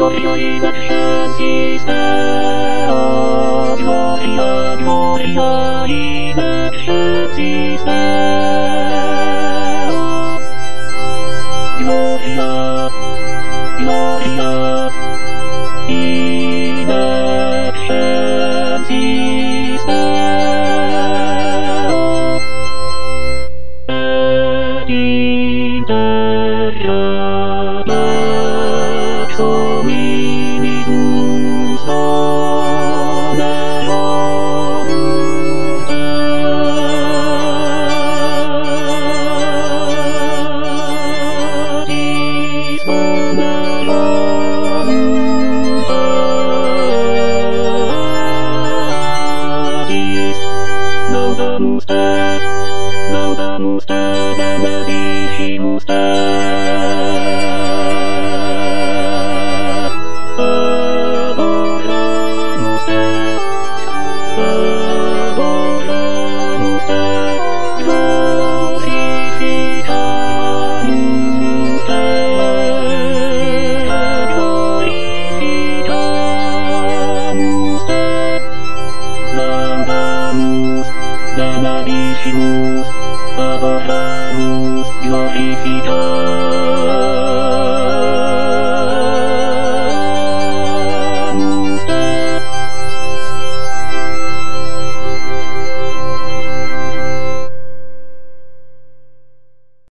Gloria in excelsis Deo, Gloria, Gloria in excelsis Deo, Gloria, Gloria in excelsis Deo, et interia ex hominibus honorum Deis honorum Deis laudamus Te benedicimus Te adoramus Te glorificamus Te glorificamus Te laudamus benedicimus adoramus glorificamus